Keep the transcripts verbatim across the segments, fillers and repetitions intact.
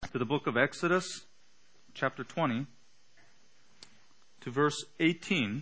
to the book of Exodus, chapter twenty, to verse eighteen.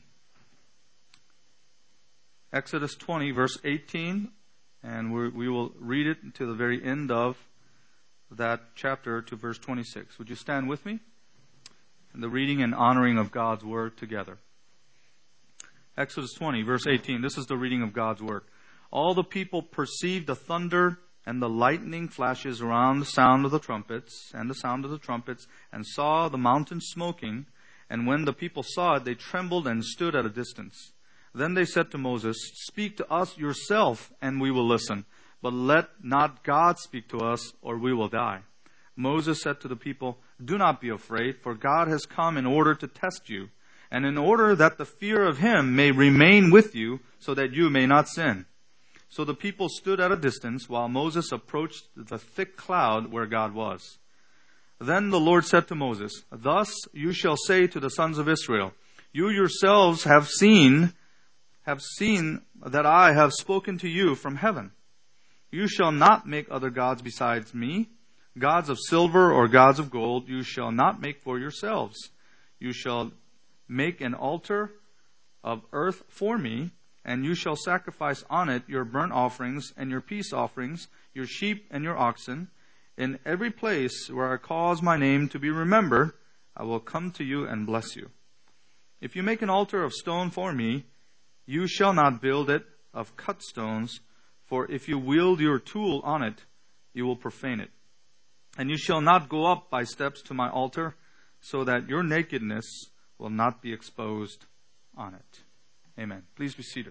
Exodus twenty, verse eighteen, and we, we will read it to the very end of that chapter to verse twenty-six. Would you stand with me in the reading and honoring of God's Word together? Exodus twenty, verse eighteen. This is the reading of God's Word. All the people perceived the thunder and the lightning flashes around the sound of the trumpets and the sound of the trumpets, and saw the mountain smoking. And when the people saw it, they trembled and stood at a distance. Then they said to Moses, "Speak to us yourself, and we will listen. But let not God speak to us, or we will die." Moses said to the people, "Do not be afraid, for God has come in order to test you, and in order that the fear of Him may remain with you, so that you may not sin." So the people stood at a distance, while Moses approached the thick cloud where God was. Then the Lord said to Moses, "Thus you shall say to the sons of Israel, you yourselves have seen, have seen that I have spoken to you from heaven. You shall not make other gods besides me. Gods of silver or gods of gold you shall not make for yourselves. You shall make an altar of earth for me, and you shall sacrifice on it your burnt offerings and your peace offerings, your sheep and your oxen. In every place where I cause my name to be remembered, I will come to you and bless you. If you make an altar of stone for me, you shall not build it of cut stones, for if you wield your tool on it, you will profane it. And you shall not go up by steps to my altar, so that your nakedness will not be exposed on it." Amen. Please be seated.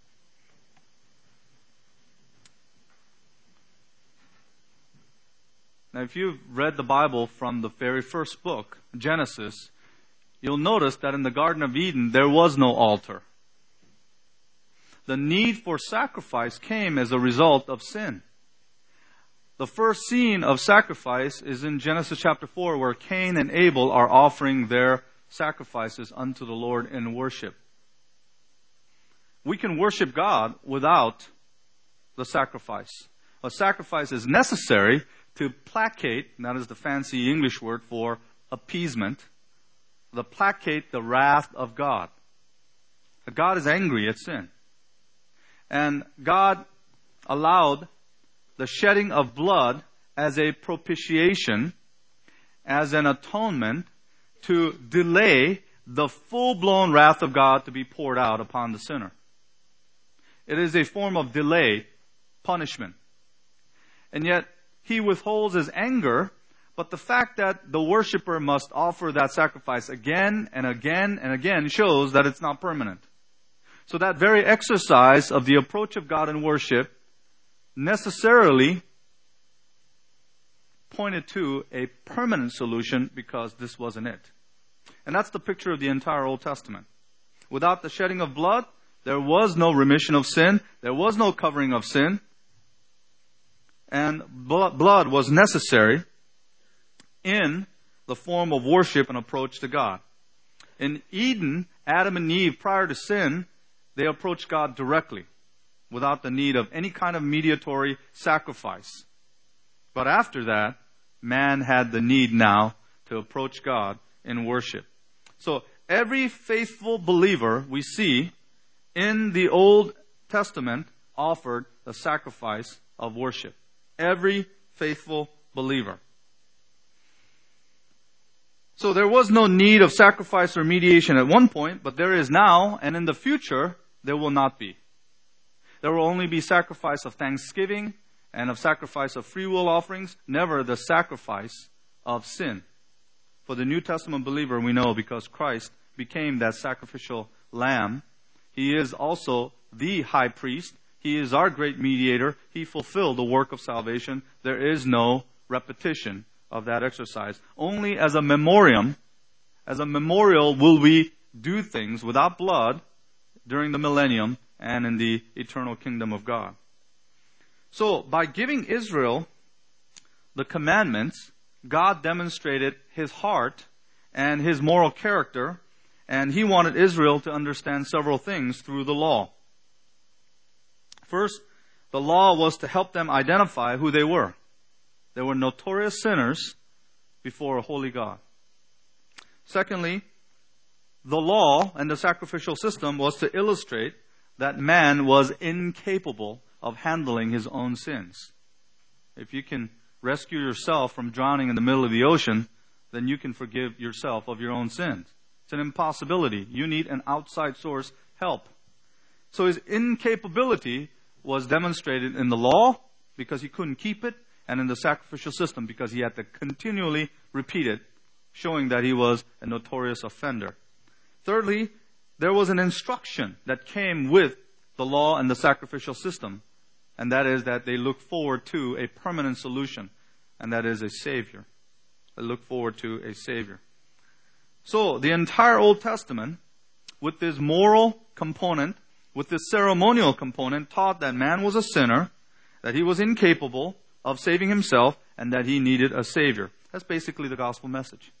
Now, if you've read the Bible from the very first book, Genesis, you'll notice that in the Garden of Eden, there was no altar. The need for sacrifice came as a result of sin. The first scene of sacrifice is in Genesis chapter four, where Cain and Abel are offering their sacrifices unto the Lord in worship. We can worship God without the sacrifice. A sacrifice is necessary to placate, and that is the fancy English word for appeasement, to placate the wrath of God. God is angry at sin. And God allowed the shedding of blood as a propitiation, as an atonement, to delay the full-blown wrath of God to be poured out upon the sinner. It is a form of delay, punishment. And yet, He withholds His anger, but the fact that the worshiper must offer that sacrifice again and again and again shows that it's not permanent. So that very exercise of the approach of God in worship necessarily pointed to a permanent solution, because this wasn't it. And that's the picture of the entire Old Testament. Without the shedding of blood, there was no remission of sin. There was no covering of sin. And blood was necessary in the form of worship and approach to God. In Eden, Adam and Eve, prior to sin, they approached God directly, without the need of any kind of mediatory sacrifice. But after that, man had the need now to approach God in worship. So every faithful believer we see in the Old Testament offered the sacrifice of worship. Every faithful believer. So there was no need of sacrifice or mediation at one point, but there is now, and in the future, there will not be. There will only be sacrifice of thanksgiving and of sacrifice of free will offerings, never the sacrifice of sin. For the New Testament believer, we know, because Christ became that sacrificial lamb, He is also the high priest. He is our great mediator. He fulfilled the work of salvation. There is no repetition of that exercise. Only as a memoriam, as a memorial will we do things without blood during the millennium and in the eternal kingdom of God. So, by giving Israel the commandments, God demonstrated His heart and His moral character, and He wanted Israel to understand several things through the law. First, the law was to help them identify who they were. They were notorious sinners before a holy God. Secondly, the law and the sacrificial system was to illustrate that man was incapable of handling his own sins. If you can rescue yourself from drowning in the middle of the ocean, then you can forgive yourself of your own sins. It's an impossibility. You need an outside source help. So his incapability was demonstrated in the law because he couldn't keep it, and in the sacrificial system because he had to continually repeat it, showing that he was a notorious offender. Thirdly, there was an instruction that came with the law and the sacrificial system, and that is that they look forward to a permanent solution, and that is a Savior. They look forward to a Savior. So, the entire Old Testament, with this moral component, with this ceremonial component, taught that man was a sinner, that he was incapable of saving himself, and that he needed a Savior. That's basically the gospel message.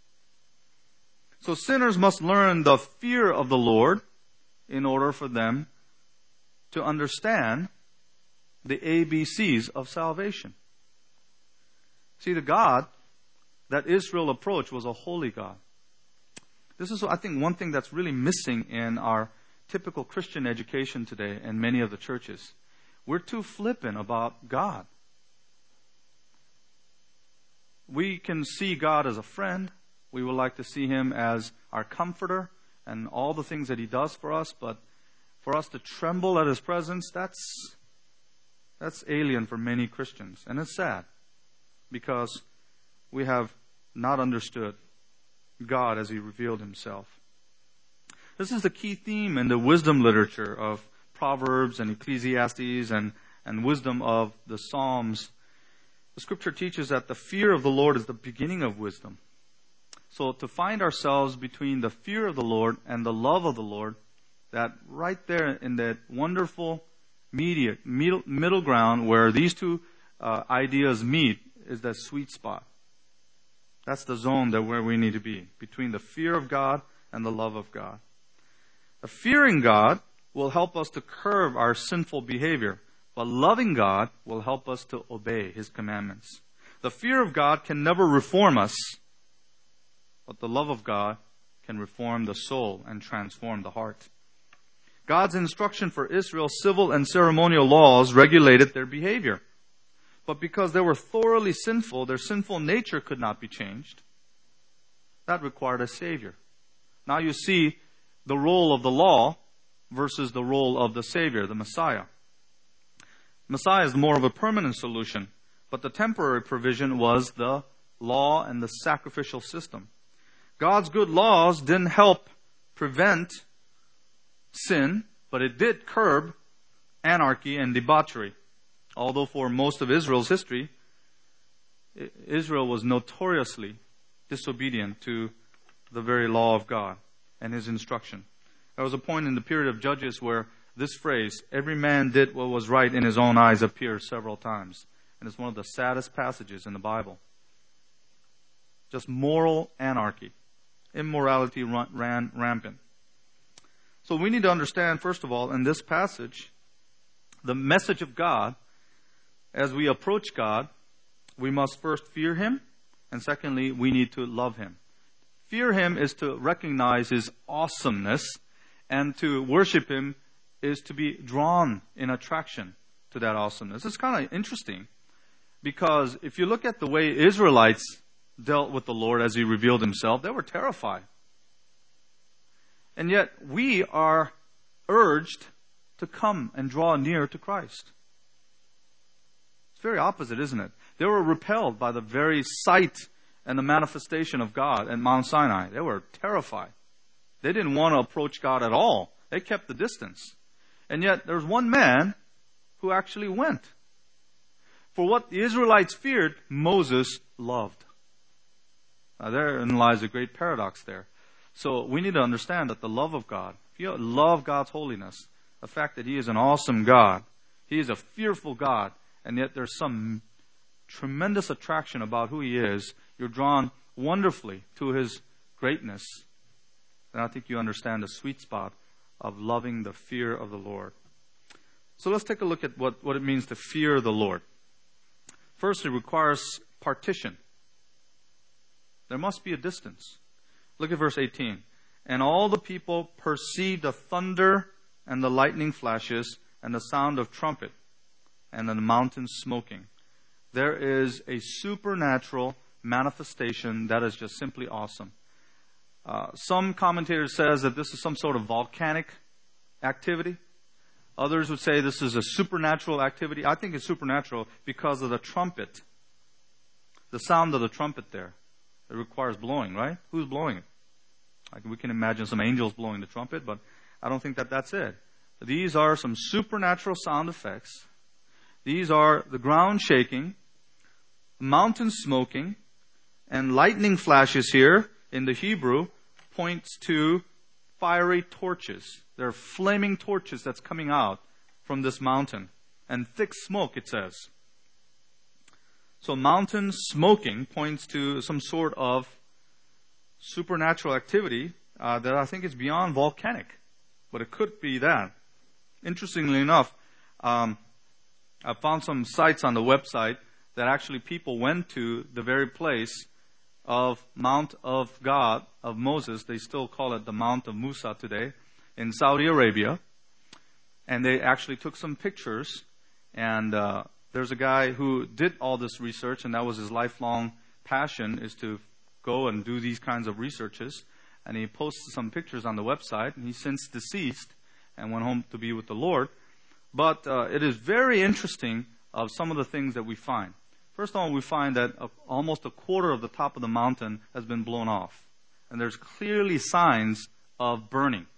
So sinners must learn the fear of the Lord in order for them to understand the A B Cs of salvation. See, the God that Israel approached was a holy God. This is, I think, one thing that's really missing in our typical Christian education today in many of the churches. We're too flippant about God. We can see God as a friend. We would like to see Him as our comforter and all the things that He does for us. But for us to tremble at His presence, that's, that's alien for many Christians. And it's sad because we have not understood God as He revealed Himself. This is the key theme in the wisdom literature of Proverbs and Ecclesiastes and, and wisdom of the Psalms. The Scripture teaches that the fear of the Lord is the beginning of wisdom. So to find ourselves between the fear of the Lord and the love of the Lord, that right there in that wonderful media, middle, middle ground where these two uh, ideas meet is that sweet spot. That's the zone that where we need to be, between the fear of God and the love of God. The fearing God will help us to curb our sinful behavior, but loving God will help us to obey His commandments. The fear of God can never reform us, but the love of God can reform the soul and transform the heart. God's instruction for Israel's civil and ceremonial laws regulated their behavior. But because they were thoroughly sinful, their sinful nature could not be changed. That required a Savior. Now you see the role of the law versus the role of the Savior, the Messiah. Messiah is more of a permanent solution, but the temporary provision was the law and the sacrificial system. God's good laws didn't help prevent sin, but it did curb anarchy and debauchery. Although for most of Israel's history, Israel was notoriously disobedient to the very law of God and His instruction. There was a point in the period of Judges where this phrase, every man did what was right in his own eyes, appears several times. And it's one of the saddest passages in the Bible. Just moral anarchy. Immorality ran rampant. So we need to understand, first of all, in this passage, the message of God. As we approach God, we must first fear Him, and secondly, we need to love Him. Fear Him is to recognize His awesomeness, and to worship Him is to be drawn in attraction to that awesomeness. It's kind of interesting, because if you look at the way Israelites dealt with the Lord as He revealed Himself, they were terrified. And yet, we are urged to come and draw near to Christ. It's very opposite, isn't it? They were repelled by the very sight and the manifestation of God at Mount Sinai. They were terrified. They didn't want to approach God at all. They kept the distance. And yet, there's one man who actually went. For what the Israelites feared, Moses loved. Now, therein lies a great paradox there. So, we need to understand that the love of God, if you love God's holiness, the fact that He is an awesome God, He is a fearful God, and yet there's some tremendous attraction about who He is. You're drawn wonderfully to His greatness. And I think you understand the sweet spot of loving the fear of the Lord. So let's take a look at what, what it means to fear the Lord. First, it requires partition. There must be a distance. Look at verse eighteen. And all the people perceived the thunder and the lightning flashes and the sound of trumpet and the mountain smoking. There is a supernatural manifestation that is just simply awesome. Uh, some commentators says that this is some sort of volcanic activity. Others would say this is a supernatural activity. I think it's supernatural because of the trumpet. The sound of the trumpet there. It requires blowing, right? Who's blowing it? Like we can imagine some angels blowing the trumpet, but I don't think that that's it. These are some supernatural sound effects. These are the ground shaking, mountain smoking, and lightning flashes here in the Hebrew points to fiery torches. There are flaming torches that's coming out from this mountain. And thick smoke, it says. So mountain smoking points to some sort of supernatural activity uh, that I think is beyond volcanic. But it could be that. Interestingly enough, um, I found some sites on the website that actually people went to the very place of Mount of God, of Moses. They still call it the Mount of Musa today, in Saudi Arabia. And they actually took some pictures. And uh, there's a guy who did all this research, and that was his lifelong passion, is to go and do these kinds of researches. And he posted some pictures on the website, and he's since deceased and went home to be with the Lord. But uh, it is very interesting of some of the things that we find. First of all, we find that a, almost a quarter of the top of the mountain has been blown off. And there's clearly signs of burning.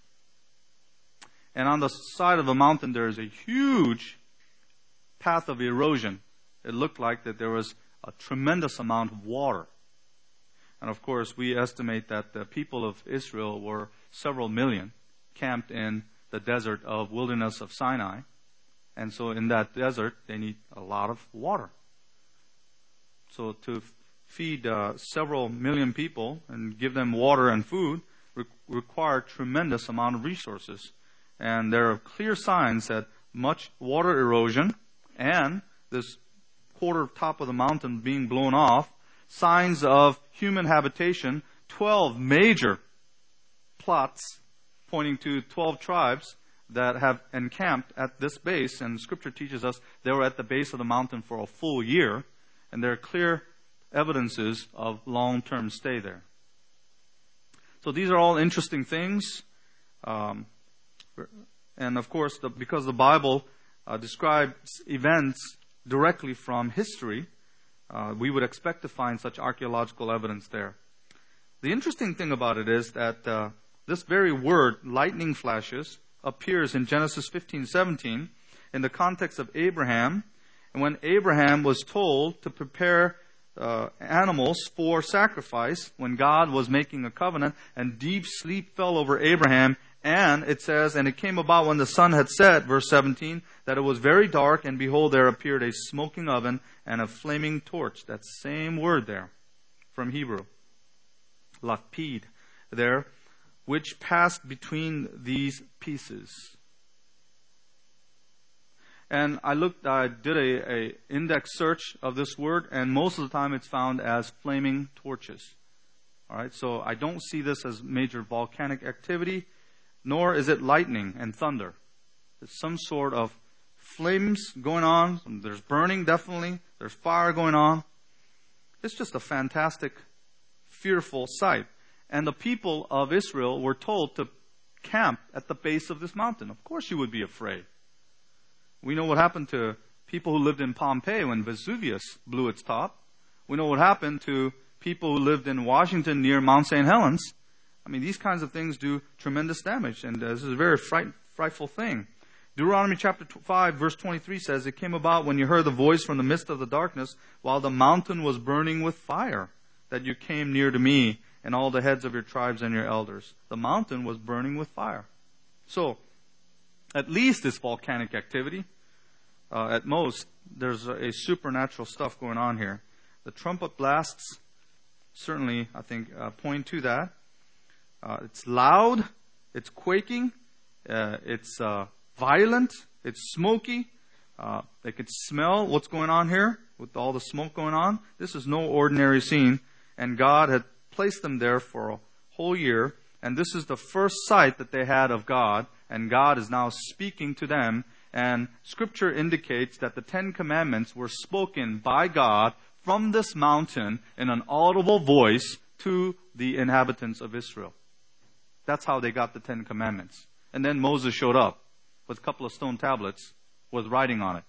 And on the side of the mountain, there is a huge path of erosion. It looked like that there was a tremendous amount of water. And of course, we estimate that the people of Israel were several million camped in the desert of wilderness of Sinai. And so in that desert, they need a lot of water. So to feed uh, several million people and give them water and food re- require tremendous amount of resources. And there are clear signs that much water erosion and this quarter top of the mountain being blown off, signs of human habitation, twelve major plots pointing to twelve tribes that have encamped at this base. And Scripture teaches us they were at the base of the mountain for a full year. And there are clear evidences of long-term stay there. So these are all interesting things. Um, and of course, the, because the Bible uh, describes events directly from history, uh, we would expect to find such archaeological evidence there. The interesting thing about it is that uh, this very word, lightning flashes, appears in Genesis fifteen seventeen in the context of Abraham. And when Abraham was told to prepare uh, animals for sacrifice, when God was making a covenant, and deep sleep fell over Abraham, and it says, and it came about when the sun had set, verse seventeen, that it was very dark, and behold, there appeared a smoking oven and a flaming torch. That same word there from Hebrew, lapid, there, which passed between these pieces. And I looked, I did a, a index search of this word, and most of the time it's found as flaming torches. All right, so I don't see this as major volcanic activity, nor is it lightning and thunder. It's some sort of flames going on. There's burning, definitely. There's fire going on. It's just a fantastic, fearful sight. And the people of Israel were told to camp at the base of this mountain. Of course you would be afraid. We know what happened to people who lived in Pompeii when Vesuvius blew its top. We know what happened to people who lived in Washington near Mount Saint Helens. I mean, these kinds of things do tremendous damage, and uh, this is a very fright, frightful thing. Deuteronomy chapter five, verse twenty-three says, it came about when you heard the voice from the midst of the darkness, while the mountain was burning with fire, that you came near to me, and all the heads of your tribes and your elders. The mountain was burning with fire. So, at least it's volcanic activity. Uh, at most, there's a, a supernatural stuff going on here. The trumpet blasts certainly, I think, uh, point to that. Uh, it's loud. It's quaking. Uh, it's uh, violent. It's smoky. Uh, they could smell what's going on here with all the smoke going on. This is no ordinary scene. And God had placed them there for a whole year. And this is the first sight that they had of God. And God is now speaking to them. And Scripture indicates that the Ten Commandments were spoken by God from this mountain in an audible voice to the inhabitants of Israel. That's how they got the Ten Commandments. And then Moses showed up with a couple of stone tablets with writing on it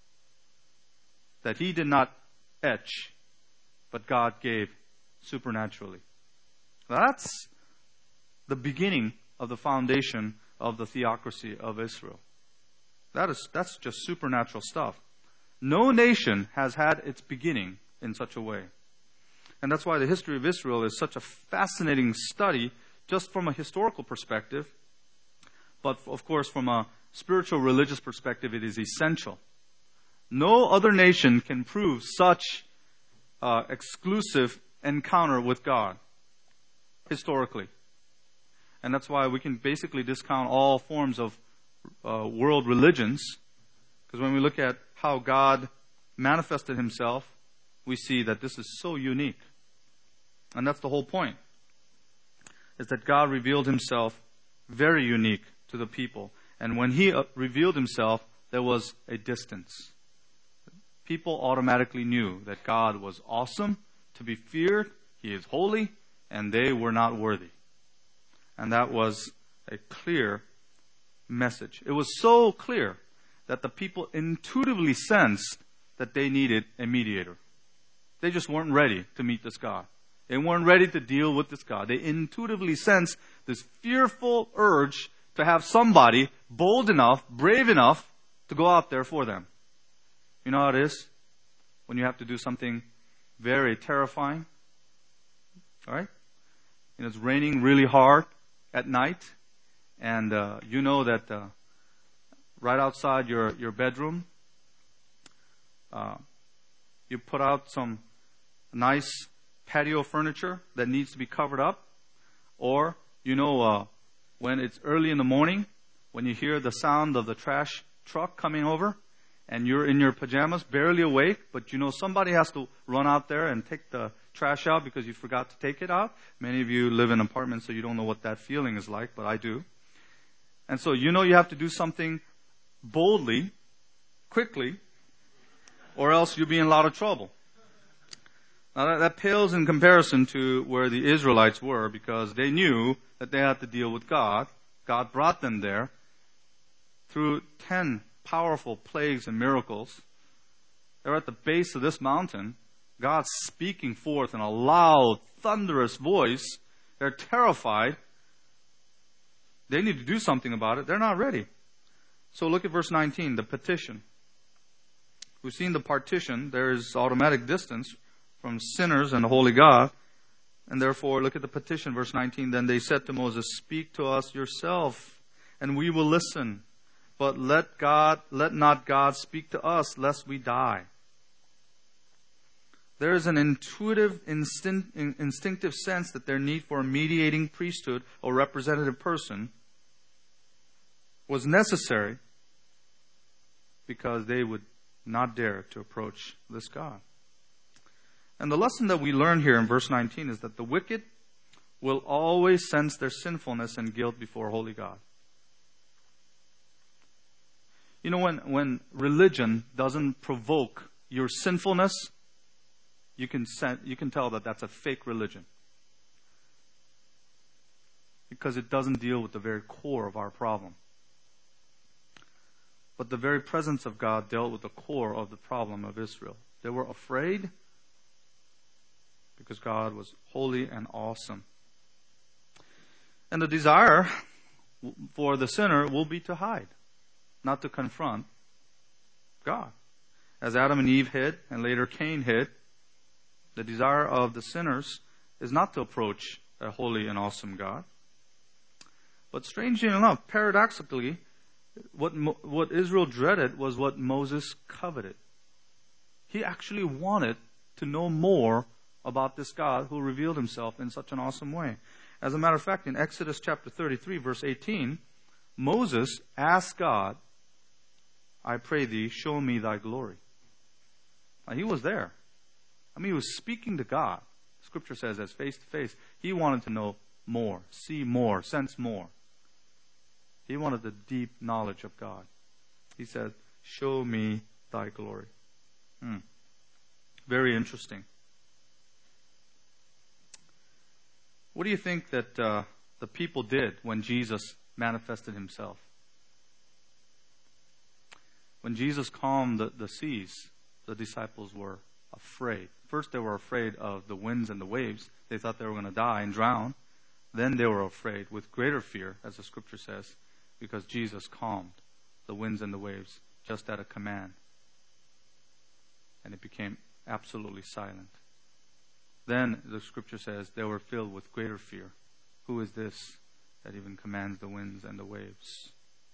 that he did not etch, but God gave supernaturally. That's the beginning of the foundation of the theocracy of Israel. That is, that's just supernatural stuff. No nation has had its beginning in such a way. And that's why the history of Israel is such a fascinating study, just from a historical perspective. But of course, from a spiritual religious perspective, it is essential. No other nation can prove such uh, exclusive encounter with God historically. And that's why we can basically discount all forms of uh, world religions. Because when we look at how God manifested himself, we see that this is so unique. And that's the whole point. Is that God revealed himself very unique to the people. And when he uh, revealed himself, there was a distance. People automatically knew that God was awesome, to be feared, he is holy, and they were not worthy. And that was a clear message. It was so clear that the people intuitively sensed that they needed a mediator. They just weren't ready to meet this God. They weren't ready to deal with this God. They intuitively sensed this fearful urge to have somebody bold enough, brave enough to go out there for them. You know how it is when you have to do something very terrifying? All right? And it's raining really hard at night, and uh, you know that uh, right outside your, your bedroom, uh, you put out some nice patio furniture that needs to be covered up. Or, you know, uh, when it's early in the morning, when you hear the sound of the trash truck coming over, and you're in your pajamas, barely awake, but you know somebody has to run out there and take the trash out because you forgot to take it out. Many of you live in apartments, so you don't know what that feeling is like, but I do. And so you know you have to do something boldly, quickly, or else you'll be in a lot of trouble. Now that, that pales in comparison to where the Israelites were, because they knew that they had to deal with God. God brought them there through ten powerful plagues and miracles. They're at the base of this mountain. God's speaking forth in a loud, thunderous voice. They're terrified. They need to do something about it. They're not ready. So look at verse nineteen, the petition. We've seen the partition. There is automatic distance from sinners and the holy God. And therefore, look at the petition, verse nineteen. Then they said to Moses, "Speak to us yourself, and we will listen. But let God, let not God speak to us, lest we die." There is an intuitive, instinct, instinctive sense that their need for a mediating priesthood or representative person was necessary because they would not dare to approach this God. And the lesson that we learn here in verse nineteen is that the wicked will always sense their sinfulness and guilt before holy God. You know, when, when religion doesn't provoke your sinfulness, you can sen- you can tell that that's a fake religion. Because it doesn't deal with the very core of our problem. But the very presence of God dealt with the core of the problem of Israel. They were afraid because God was holy and awesome. And the desire for the sinner will be to hide, not to confront God. As Adam and Eve hid, and later Cain hid, the desire of the sinners is not to approach a holy and awesome God. But strangely enough, paradoxically, what, what Israel dreaded was what Moses coveted. He actually wanted to know more about this God who revealed himself in such an awesome way. As a matter of fact, in Exodus chapter thirty-three, verse eighteen, Moses asked God, "I pray thee, show me thy glory." Now, he was there. I mean, he was speaking to God, Scripture says as face to face. He wanted to know more, see more, sense more. He wanted the deep knowledge of God. He said, show me thy glory. Hmm. Very interesting. What do you think that uh, the people did when Jesus manifested himself? When Jesus calmed the, the seas, the disciples were afraid. First they were afraid of the winds and the waves. They thought they were going to die and drown. Then they were afraid with greater fear, as the Scripture says, because Jesus calmed the winds and the waves just at a command. And it became absolutely silent. Then the Scripture says they were filled with greater fear. Who is this that even commands the winds and the waves?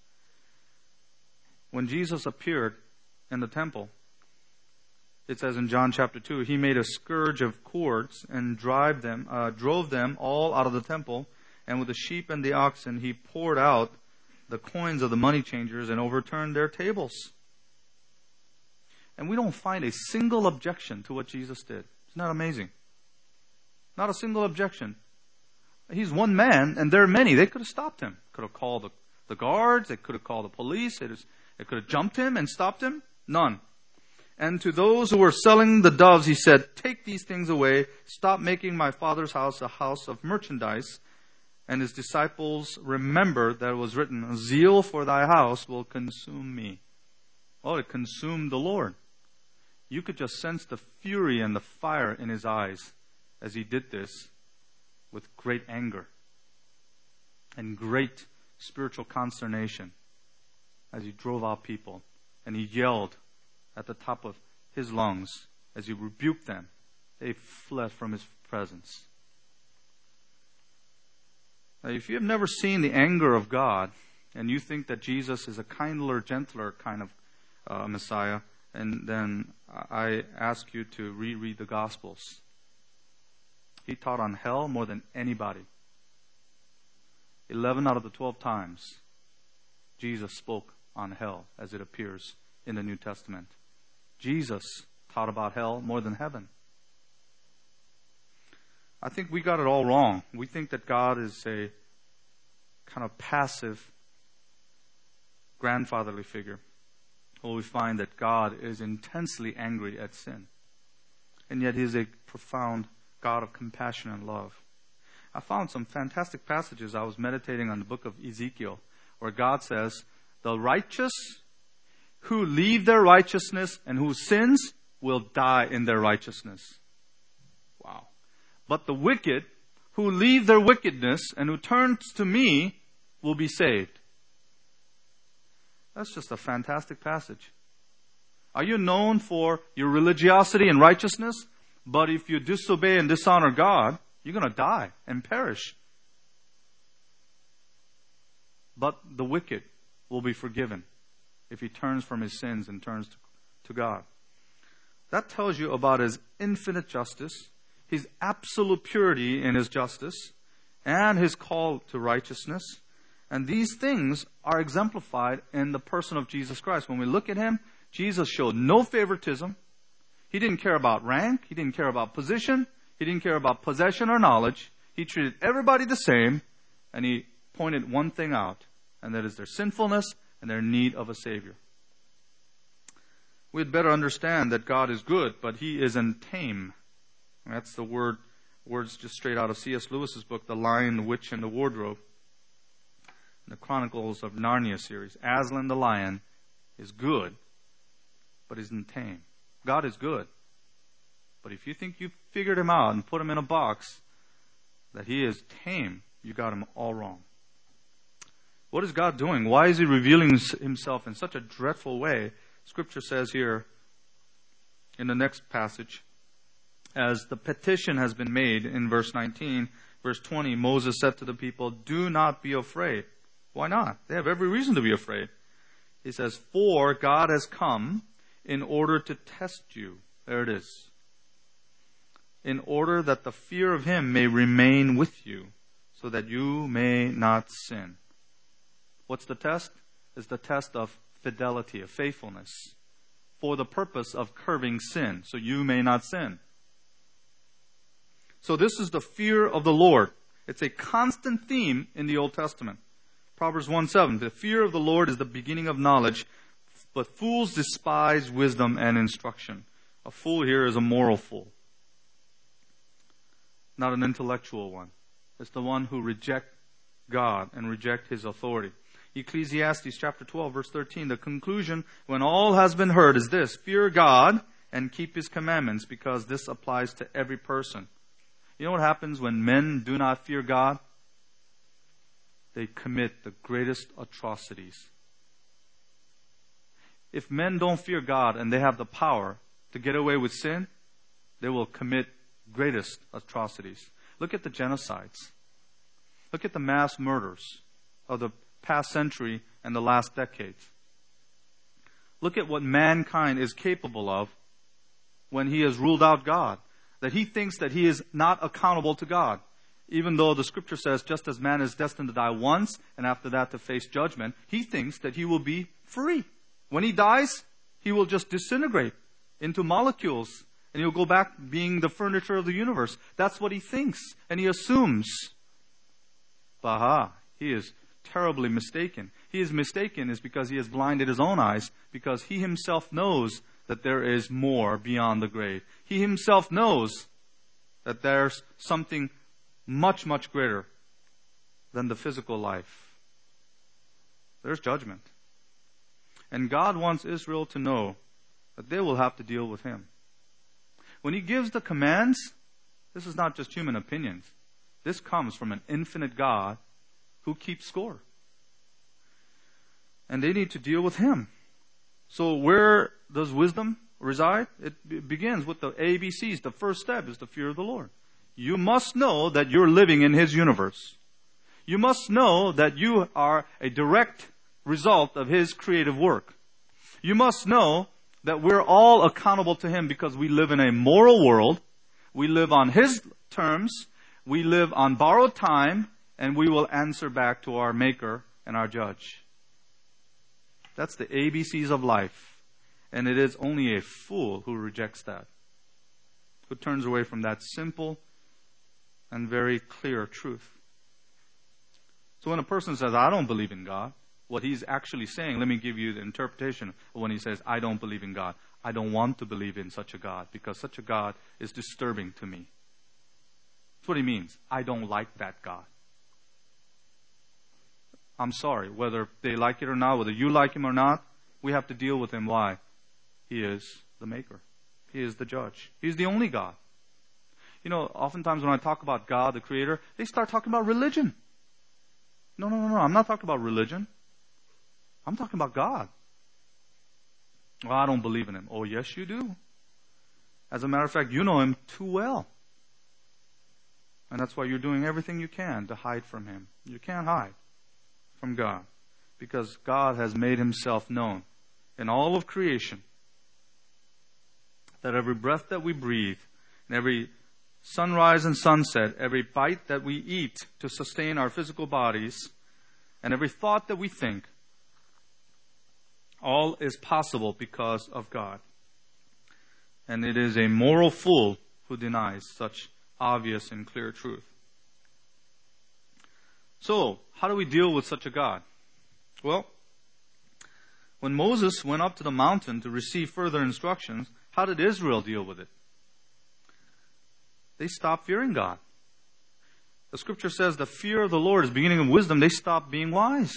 When Jesus appeared in the temple, it says in John chapter two, he made a scourge of cords and drive them, uh, drove them all out of the temple. And with the sheep and the oxen, he poured out the coins of the money changers and overturned their tables. And we don't find a single objection to what Jesus did. Isn't that amazing? Not a single objection. He's one man, and there are many. They could have stopped him. Could have called the, the guards. They could have called the police. They, just, they could have jumped him and stopped him. None. And to those who were selling the doves, he said, take these things away. Stop making my Father's house a house of merchandise. And his disciples remembered that it was written, zeal for thy house will consume me. Oh, it consumed the Lord. You could just sense the fury and the fire in his eyes as he did this with great anger and great spiritual consternation as he drove out people. And he yelled at the top of his lungs as he rebuked them. They fled from his presence. Now, if you have never seen the anger of God and you think that Jesus is a kindler, gentler kind of uh, Messiah, and then I ask you to reread the Gospels. He taught on hell more than anybody. Eleven out of the twelve times Jesus spoke on hell as it appears in the New Testament. Jesus taught about hell more than heaven. I think we got it all wrong. We think that God is a kind of passive grandfatherly figure. Well, we find that God is intensely angry at sin. And yet He is a profound God of compassion and love. I found some fantastic passages. I was meditating on the book of Ezekiel, where God says, the righteous who leave their righteousness and who sins will die in their righteousness. Wow. But the wicked who leave their wickedness and who turn to me will be saved. That's just a fantastic passage. Are you known for your religiosity and righteousness? But if you disobey and dishonor God, you're going to die and perish. But the wicked will be forgiven if he turns from his sins and turns to, to God. That tells you about His infinite justice, His absolute purity in His justice, and His call to righteousness. And these things are exemplified in the person of Jesus Christ. When we look at Him, Jesus showed no favoritism. He didn't care about rank. He didn't care about position. He didn't care about possession or knowledge. He treated everybody the same, and He pointed one thing out, and that is their sinfulness and their need of a Savior. We'd better understand that God is good, but He isn't tame. That's the word, words just straight out of C S Lewis's book, The Lion, the Witch, and the Wardrobe. In the Chronicles of Narnia series, Aslan the lion is good, but isn't tame. God is good. But if you think you've figured Him out and put Him in a box, that He is tame, you got Him all wrong. What is God doing? Why is He revealing Himself in such a dreadful way? Scripture says here in the next passage, as the petition has been made in verse nineteen, verse twenty, Moses said to the people, do not be afraid. Why not? They have every reason to be afraid. He says, for God has come in order to test you. There it is. In order that the fear of Him may remain with you, so that you may not sin. What's the test? It's the test of fidelity, of faithfulness, for the purpose of curbing sin, so you may not sin. So this is the fear of the Lord. It's a constant theme in the Old Testament. Proverbs one seven, the fear of the Lord is the beginning of knowledge, but fools despise wisdom and instruction. A fool here is a moral fool, not an intellectual one. It's the one who rejects God and reject His authority. Ecclesiastes chapter twelve, verse thirteen, the conclusion when all has been heard is this: fear God and keep His commandments, because this applies to every person. You know what happens when men do not fear God? They commit the greatest atrocities. If men don't fear God and they have the power to get away with sin, they will commit greatest atrocities. Look at the genocides. Look at the mass murders of the past century and the last decades. Look at what mankind is capable of when he has ruled out God. That he thinks that he is not accountable to God. Even though the scripture says just as man is destined to die once and after that to face judgment, he thinks that he will be free. When he dies, he will just disintegrate into molecules and he'll go back being the furniture of the universe. That's what he thinks and he assumes. Baha, he is terribly mistaken. He is mistaken is because he has blinded his own eyes, because he himself knows that there is more beyond the grave. He himself knows that there's something much, much greater than the physical life. There's judgment. And God wants Israel to know that they will have to deal with Him. When He gives the commands, this is not just human opinions. This comes from an infinite God who keeps score. And they need to deal with Him. So where does wisdom reside? It begins with the A B Cs. The first step is the fear of the Lord. You must know that you're living in His universe. You must know that you are a direct result of His creative work. You must know that we're all accountable to Him because we live in a moral world. We live on His terms. We live on borrowed time, and we will answer back to our Maker and our Judge. That's the A B Cs of life. And it is only a fool who rejects that, who turns away from that simple and very clear truth. So when a person says, I don't believe in God, what he's actually saying, let me give you the interpretation of when he says, I don't believe in God. I don't want to believe in such a God because such a God is disturbing to me. That's what he means. I don't like that God. I'm sorry, whether they like it or not, whether you like Him or not, we have to deal with Him. Why? He is the Maker. He is the Judge. He's the only God. You know, oftentimes when I talk about God, the Creator, they start talking about religion. No, no, no, no. I'm not talking about religion. I'm talking about God. Well, I don't believe in Him. Oh, yes, you do. As a matter of fact, you know Him too well. And that's why you're doing everything you can to hide from Him. You can't hide from God, because God has made Himself known in all of creation. That every breath that we breathe, and every sunrise and sunset, every bite that we eat to sustain our physical bodies, and every thought that we think, all is possible because of God. And it is a moral fool who denies such obvious and clear truth. So, how do we deal with such a God? Well, when Moses went up to the mountain to receive further instructions, how did Israel deal with it? They stopped fearing God. The scripture says the fear of the Lord is beginning of wisdom. They stopped being wise.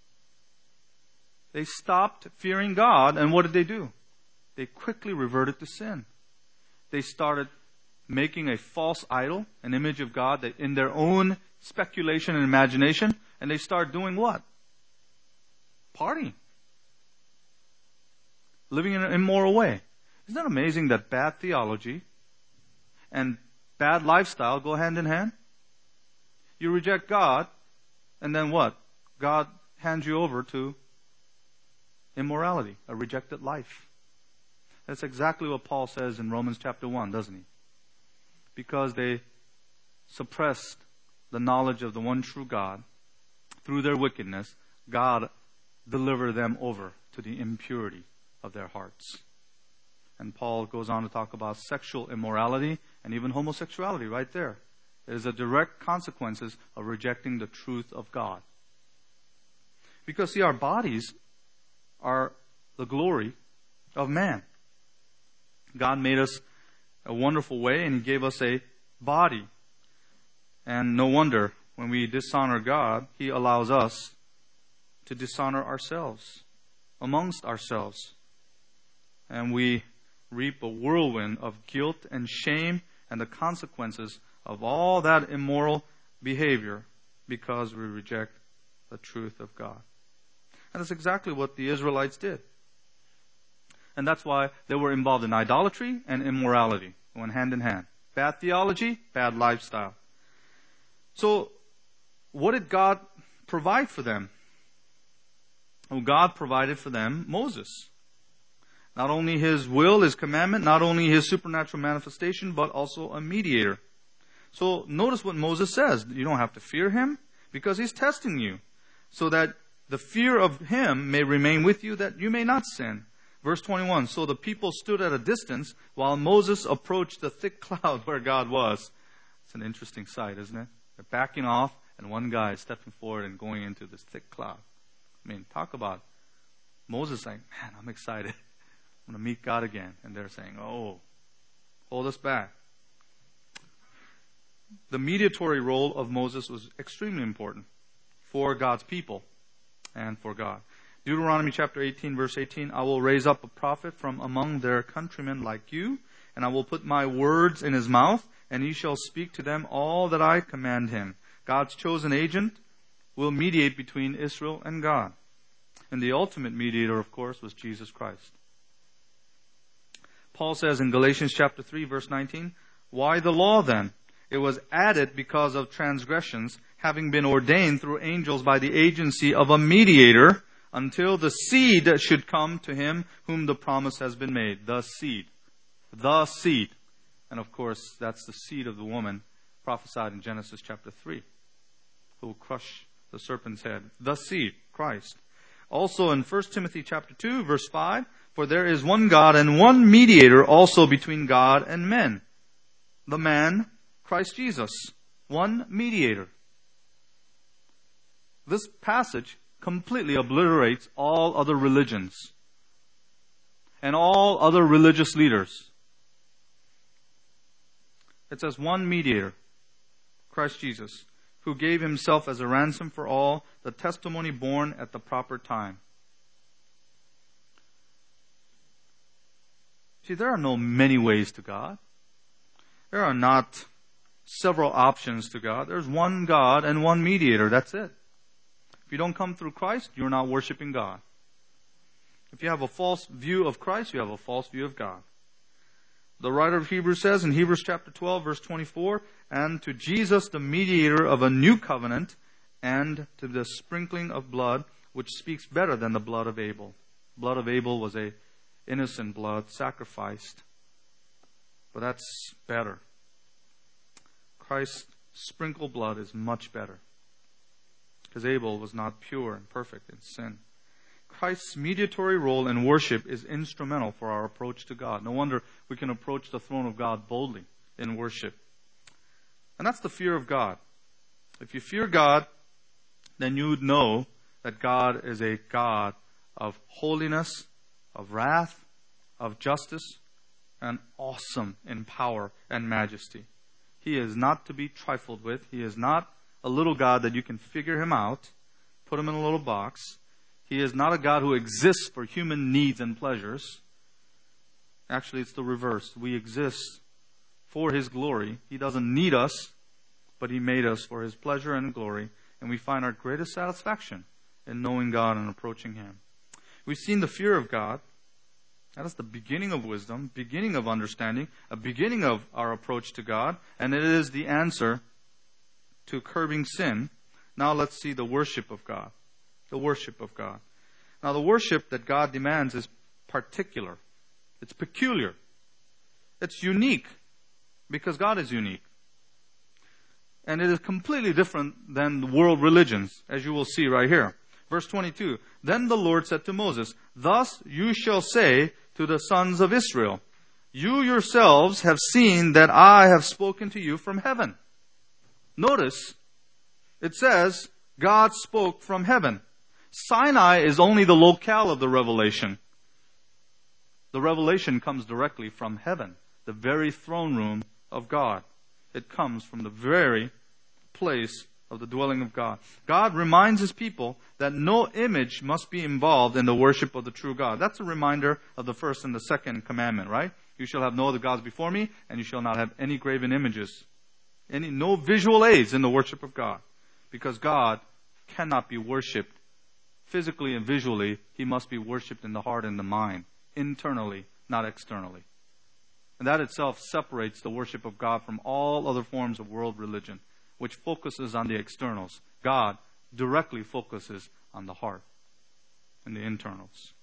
They stopped fearing God, and what did they do? They quickly reverted to sin. They started making a false idol, an image of God, that in their own speculation and imagination, and they start doing what? Partying. Living in an immoral way. Isn't that amazing that bad theology and bad lifestyle go hand in hand? You reject God, and then what? God hands you over to immorality, a rejected life. That's exactly what Paul says in Romans chapter one, doesn't he? Because they suppressed the knowledge of the one true God through their wickedness, God delivered them over to the impurity of their hearts. And Paul goes on to talk about sexual immorality and even homosexuality right there. It is a direct consequences of rejecting the truth of God. Because see, our bodies are the glory of man. God made us a wonderful way, and He gave us a body. And no wonder, when we dishonor God, He allows us to dishonor ourselves, amongst ourselves. And we reap a whirlwind of guilt and shame and the consequences of all that immoral behavior because we reject the truth of God. And that's exactly what the Israelites did. And that's why they were involved in idolatry and immorality. They went hand in hand. Bad theology, bad lifestyle. So, what did God provide for them? Well, God provided for them Moses. Not only His will, His commandment, not only His supernatural manifestation, but also a mediator. So, notice what Moses says. You don't have to fear Him because He's testing you, so that the fear of Him may remain with you, that you may not sin. Verse twenty-one, so the people stood at a distance while Moses approached the thick cloud where God was. It's an interesting sight, isn't it? They're backing off, and one guy is stepping forward and going into this thick cloud. I mean, talk about Moses saying, man, I'm excited. I'm going to meet God again. And they're saying, oh, hold us back. The mediatory role of Moses was extremely important for God's people and for God. Deuteronomy chapter eighteen, verse eighteen, I will raise up a prophet from among their countrymen like you, and I will put my words in his mouth, and he shall speak to them all that I command him. God's chosen agent will mediate between Israel and God. And the ultimate mediator, of course, was Jesus Christ. Paul says in Galatians chapter three, verse nineteen, why the law then? It was added because of transgressions, having been ordained through angels by the agency of a mediator, until the seed should come to him whom the promise has been made. The seed. The seed. And of course, that's the seed of the woman prophesied in Genesis chapter three, who will crush the serpent's head. The seed, Christ. Also in First Timothy chapter two, verse five, for there is one God and one mediator also between God and men, the man, Christ Jesus. One mediator. This passage completely obliterates all other religions and all other religious leaders. It says one mediator, Christ Jesus, who gave himself as a ransom for all, the testimony borne at the proper time. See, there are no many ways to God. There are not several options to God. There's one God and one mediator. That's it. If you don't come through Christ, you're not worshiping God. If you have a false view of Christ, you have a false view of God. The writer of Hebrews says in Hebrews chapter twelve, verse twenty-four, and to Jesus, the mediator of a new covenant, and to the sprinkling of blood, which speaks better than the blood of Abel. Blood of Abel was a innocent blood sacrificed. But that's better. Christ's sprinkled blood is much better. Because Abel was not pure and perfect in sin. Christ's mediatory role in worship is instrumental for our approach to God. No wonder we can approach the throne of God boldly in worship. And that's the fear of God. If you fear God, then you would know that God is a God of holiness, of wrath, of justice, and awesome in power and majesty. He is not to be trifled with. He is not a little God that you can figure him out, put him in a little box. He is not a God who exists for human needs and pleasures. Actually, it's the reverse. We exist for His glory. He doesn't need us, but He made us for His pleasure and glory. And we find our greatest satisfaction in knowing God and approaching Him. We've seen the fear of God. That is the beginning of wisdom, beginning of understanding, a beginning of our approach to God. And it is the answer to curbing sin. Now let's see the worship of God. The worship of God. Now the worship that God demands is particular. It's peculiar. It's unique because God is unique. And it is completely different than the world religions, as you will see right here. Verse twenty-two, then the Lord said to Moses, thus you shall say to the sons of Israel. You yourselves have seen that I have spoken to you from heaven. Notice, it says, God spoke from heaven. Sinai is only the locale of the revelation. The revelation comes directly from heaven, the very throne room of God. It comes from the very place of the dwelling of God. God reminds His people that no image must be involved in the worship of the true God. That's a reminder of the first and the second commandment, right? You shall have no other gods before me, and you shall not have any graven images. Any, no visual aids in the worship of God. Because God cannot be worshipped physically and visually. He must be worshipped in the heart and the mind. Internally, not externally. And that itself separates the worship of God from all other forms of world religion, which focuses on the externals. God directly focuses on the heart and the internals.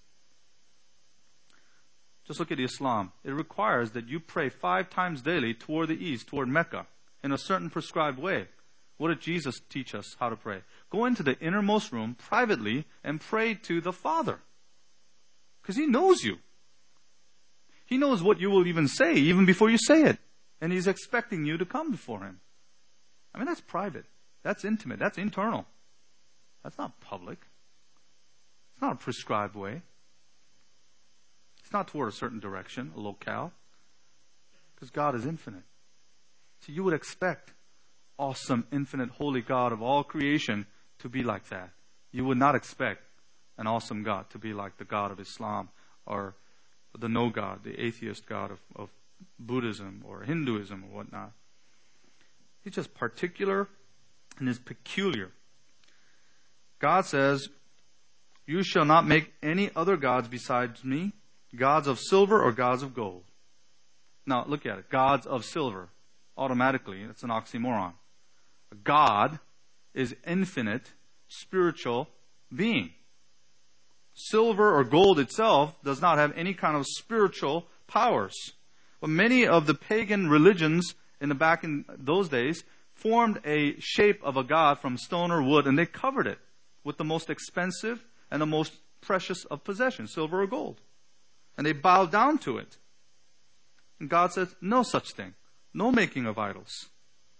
Just look at Islam. It requires that you pray five times daily toward the east, toward Mecca, in a certain prescribed way. What did Jesus teach us how to pray? Go into the innermost room privately and pray to the Father. Because He knows you. He knows what you will even say, even before you say it. And He's expecting you to come before Him. I mean, that's private. That's intimate. That's internal. That's not public. It's not a prescribed way. It's not toward a certain direction, a locale. Because God is infinite. So you would expect awesome, infinite, holy God of all creation to be like that. You would not expect an awesome God to be like the God of Islam or the no God, the atheist God of, of Buddhism or Hinduism or whatnot. He's just particular and is peculiar. God says, you shall not make any other gods besides me, gods of silver or gods of gold. Now look at it. Gods of silver. Automatically, it's an oxymoron. God is infinite, spiritual being. Silver or gold itself does not have any kind of spiritual powers. But many of the pagan religions in the back in those days formed a shape of a god from stone or wood, and they covered it with the most expensive and the most precious of possessions, silver or gold. And they bowed down to it. And God says, no such thing. No making of idols.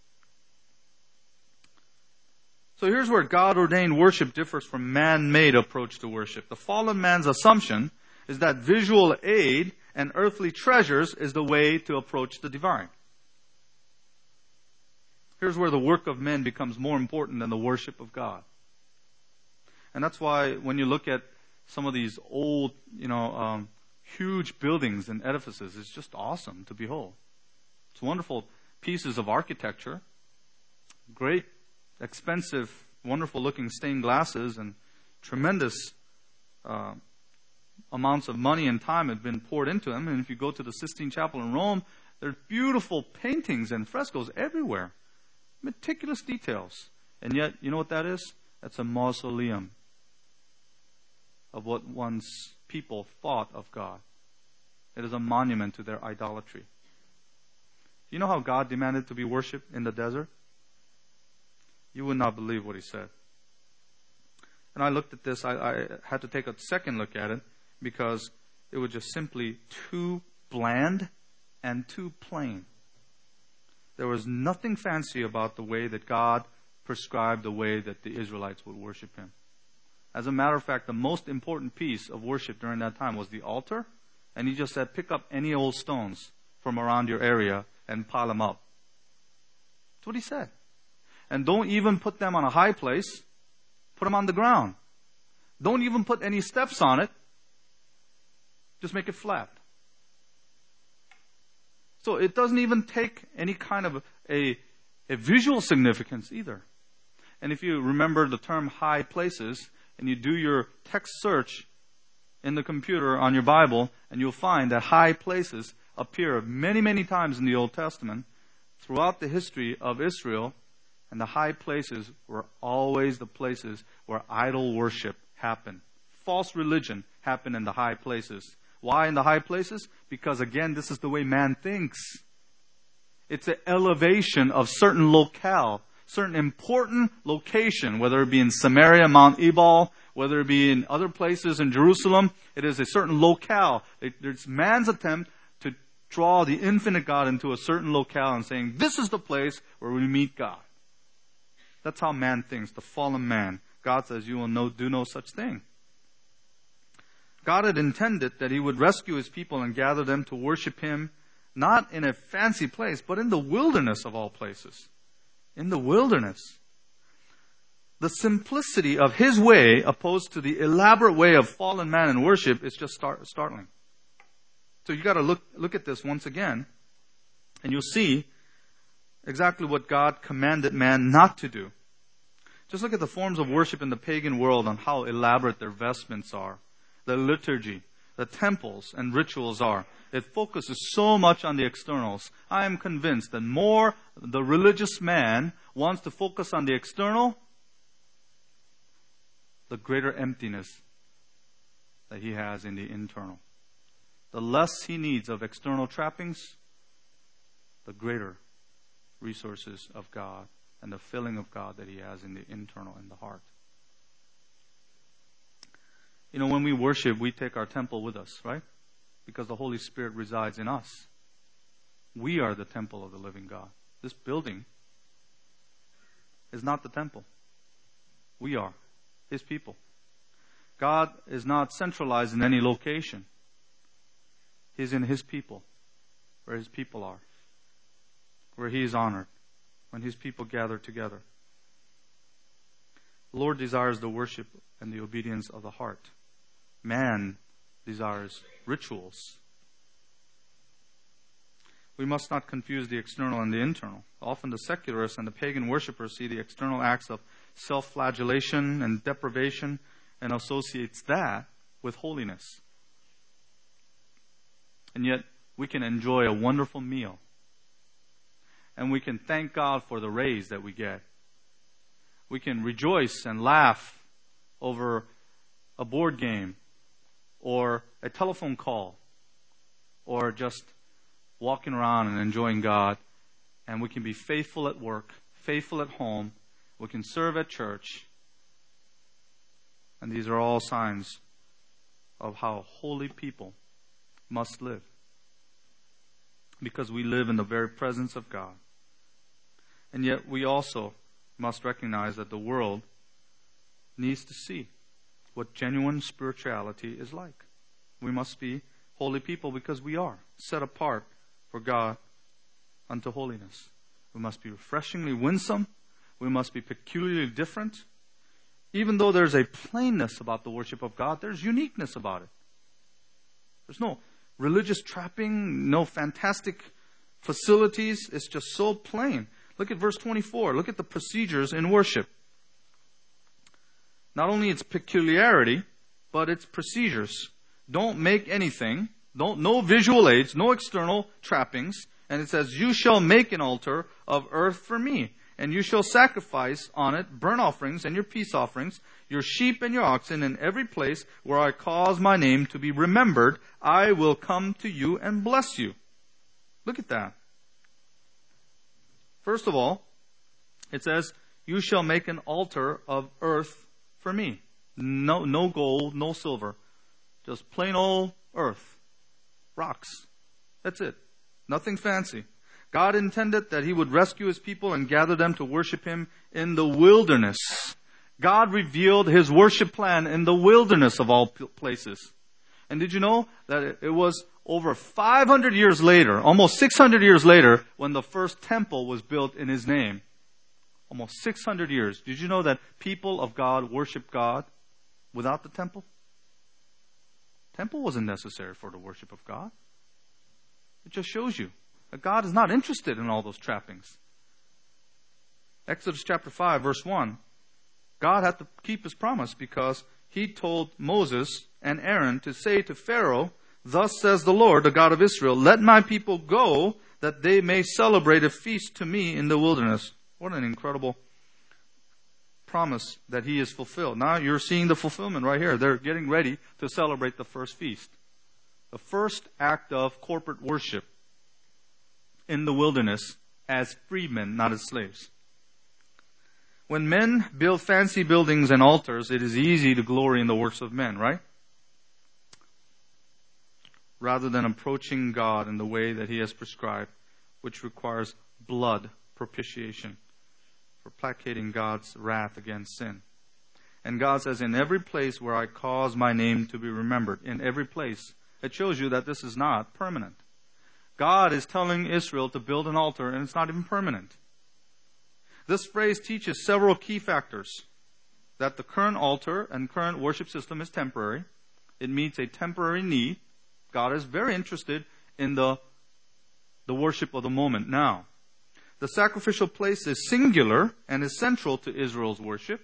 So here's where God-ordained worship differs from man-made approach to worship. The fallen man's assumption is that visual aid and earthly treasures is the way to approach the divine. Here's where the work of men becomes more important than the worship of God. And that's why when you look at some of these old, you know, um, huge buildings and edifices, it's just awesome to behold. It's wonderful pieces of architecture, great, expensive, wonderful-looking stained glasses, and tremendous uh, amounts of money and time have been poured into them. And if you go to the Sistine Chapel in Rome, there are beautiful paintings and frescoes everywhere, meticulous details. And yet, you know what that is? That's a mausoleum of what once people thought of God. It is a monument to their idolatry. You know how God demanded to be worshipped in the desert? You would not believe what He said. And I looked at this, I, I had to take a second look at it because it was just simply too bland and too plain. There was nothing fancy about the way that God prescribed the way that the Israelites would worship Him. As a matter of fact, the most important piece of worship during that time was the altar. And He just said, pick up any old stones from around your area and pile them up. That's what He said. And don't even put them on a high place. Put them on the ground. Don't even put any steps on it. Just make it flat. So it doesn't even take any kind of a, a visual significance either. And if you remember the term high places, and you do your text search in the computer on your Bible, and you'll find that high places appear many, many times in the Old Testament throughout the history of Israel. And the high places were always the places where idol worship happened. False religion happened in the high places. Why in the high places? Because again, this is the way man thinks. It's an elevation of certain locale, certain important location, whether it be in Samaria, Mount Ebal, whether it be in other places in Jerusalem. It is a certain locale. It's man's attempt to draw the infinite God into a certain locale and saying, this is the place where we meet God. That's how man thinks, the fallen man. God says, you will no, do no such thing. God had intended that He would rescue His people and gather them to worship Him, not in a fancy place, but in the wilderness of all places. In the wilderness. The simplicity of His way, opposed to the elaborate way of fallen man in worship, is just start, startling. So you got to look look at this once again, and you'll see exactly what God commanded man not to do. Just look at the forms of worship in the pagan world and how elaborate their vestments are, the liturgy, the temples and rituals are. It focuses so much on the externals. I am convinced that more the religious man wants to focus on the external, the greater emptiness that he has in the internal. The less he needs of external trappings, the greater resources of God and the filling of God that he has in the internal, in the heart. You know, when we worship, we take our temple with us, right? Because the Holy Spirit resides in us. We are the temple of the living God. This building is not the temple. We are His people. God is not centralized in any location. He's in His people, where His people are, where He is honored, when His people gather together. The Lord desires the worship and the obedience of the heart. Man desires rituals. We must not confuse the external and the internal. Often the secularists and the pagan worshippers see the external acts of self-flagellation and deprivation and associates that with holiness. And yet, we can enjoy a wonderful meal. And we can thank God for the raise that we get. We can rejoice and laugh over a board game or a telephone call or just walking around and enjoying God. And we can be faithful at work, faithful at home. We can serve at church. And these are all signs of how holy people must live. Because we live in the very presence of God. And yet we also must recognize that the world needs to see what genuine spirituality is like. We must be holy people because we are set apart for God unto holiness. We must be refreshingly winsome. We must be peculiarly different. Even though there's a plainness about the worship of God, there's uniqueness about it. There's no religious trapping, no fantastic facilities. It's just so plain. Look at verse twenty-four. Look at the procedures in worship. Not only its peculiarity, but its procedures. Don't make anything. Don't, no visual aids, no external trappings. And it says, you shall make an altar of earth for me. And you shall sacrifice on it burnt offerings and your peace offerings, your sheep and your oxen, in every place where I cause my name to be remembered, I will come to you and bless you. Look at that. First of all, it says, you shall make an altar of earth for me. No, no gold, no silver. Just plain old earth. Rocks. That's it. Nothing fancy. God intended that He would rescue His people and gather them to worship Him in the wilderness. God revealed His worship plan in the wilderness of all places. And did you know that it was over five hundred years later, almost six hundred years later, when the first temple was built in His name? Almost six hundred years. Did you know that people of God worship God without the temple? Temple wasn't necessary for the worship of God. It just shows you that God is not interested in all those trappings. Exodus chapter five, verse one. God had to keep His promise because He told Moses and Aaron to say to Pharaoh, thus says the Lord, the God of Israel, let my people go that they may celebrate a feast to me in the wilderness. What an incredible promise that He has fulfilled. Now you're seeing the fulfillment right here. They're getting ready to celebrate the first feast. The first act of corporate worship in the wilderness as freemen, not as slaves. When men build fancy buildings and altars, it is easy to glory in the works of men, right? rather than approaching God in the way that He has prescribed, which requires blood propitiation for placating God's wrath against sin. And God says, in every place where I cause my name to be remembered, in every place, it shows you that this is not permanent. God is telling Israel to build an altar, and it's not even permanent. This phrase teaches several key factors. That the current altar and current worship system is temporary. It meets a temporary need. God is very interested in the, the worship of the moment now. The sacrificial place is singular and is central to Israel's worship.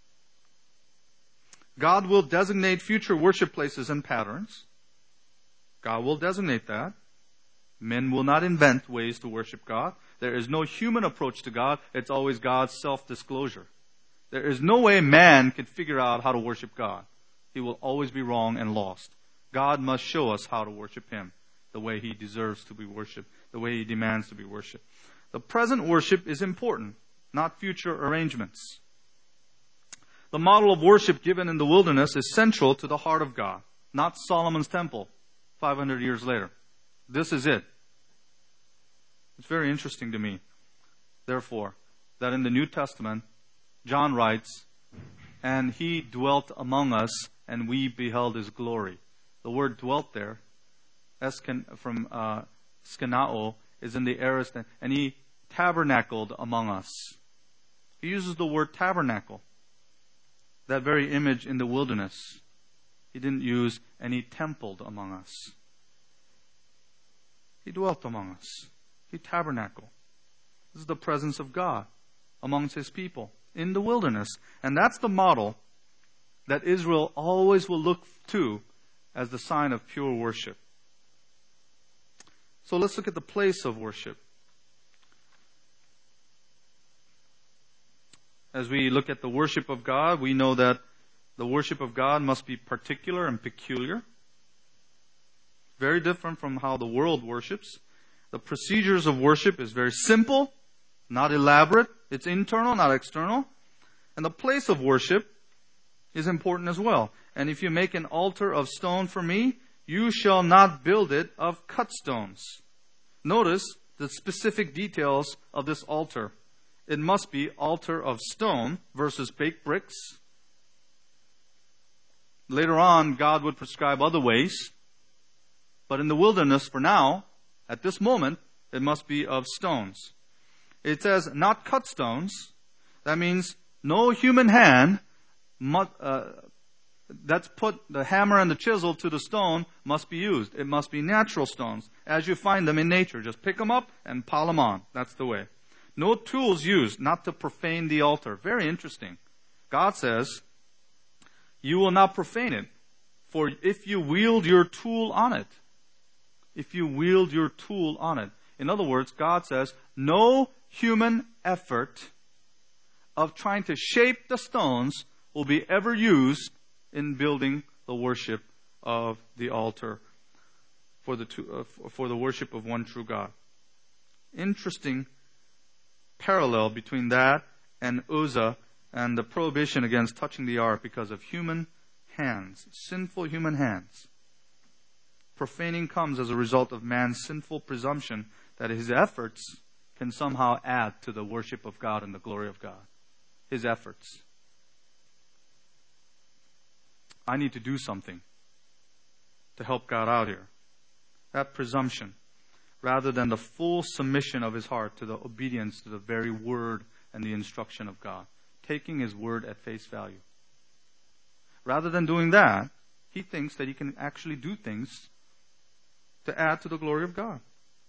God will designate future worship places and patterns. God will designate that. Men will not invent ways to worship God. There is no human approach to God. It's always God's self-disclosure. There is no way man can figure out how to worship God. He will always be wrong and lost. God must show us how to worship Him the way He deserves to be worshipped, the way He demands to be worshipped. The present worship is important, not future arrangements. The model of worship given in the wilderness is central to the heart of God, not Solomon's temple five hundred years later. This is it. It's very interesting to me, therefore, that in the New Testament, John writes, and He dwelt among us, and we beheld His glory. The word dwelt there, from uh, skenao, is in the aorist, and He tabernacled among us. He uses the word tabernacle, that very image in the wilderness. He didn't use, and He templed among us. He dwelt among us. He tabernacled. This is the presence of God amongst His people in the wilderness. And that's the model that Israel always will look to as the sign of pure worship. So let's look at the place of worship. As we look at the worship of God, we know that the worship of God must be particular and peculiar. Very different from how the world worships. The procedures of worship is very simple, not elaborate. It's internal, not external. And the place of worship is important as well. And if you make an altar of stone for me, you shall not build it of cut stones. Notice the specific details of this altar. It must be altar of stone versus baked bricks. Later on, God would prescribe other ways. But in the wilderness, for now, at this moment, it must be of stones. It says, not cut stones. That means no human hand must, uh, that's put the hammer and the chisel to the stone must be used. It must be natural stones, as you find them in nature. Just pick them up and pile them on. That's the way. No tools used, not to profane the altar. Very interesting. God says, you will not profane it, for if you wield your tool on it, if you wield your tool on it. In other words, God says, no human effort of trying to shape the stones will be ever used in building the worship of the altar for the, two, uh, for the worship of one true God. Interesting parallel between that and Uzzah and the prohibition against touching the ark because of human hands, sinful human hands. Profaning comes as a result of man's sinful presumption that his efforts can somehow add to the worship of God and the glory of God. His efforts. I need to do something to help God out here. That presumption, rather than the full submission of his heart to the obedience to the very word and the instruction of God. Taking His word at face value. Rather than doing that, he thinks that he can actually do things to add to the glory of God.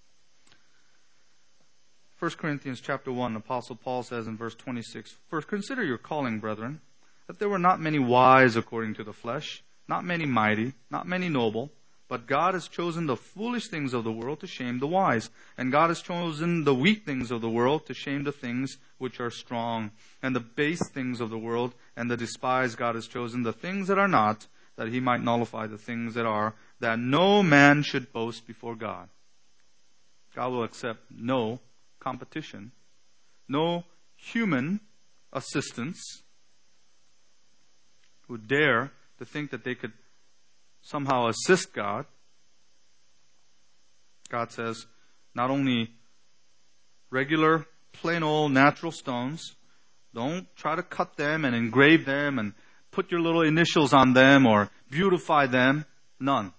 First Corinthians chapter one, Apostle Paul says in verse twenty-six, "First consider your calling, brethren, that there were not many wise according to the flesh, not many mighty, not many noble, but God has chosen the foolish things of the world to shame the wise. And God has chosen the weak things of the world to shame the things which are strong. And the base things of the world and the despised God has chosen the things that are not, that He might nullify the things that are, that no man should boast before God." God will accept no competition, no human assistance who dare to think that they could somehow assist God. God says, not only regular, plain old natural stones, don't try to cut them and engrave them and put your little initials on them or beautify them. None.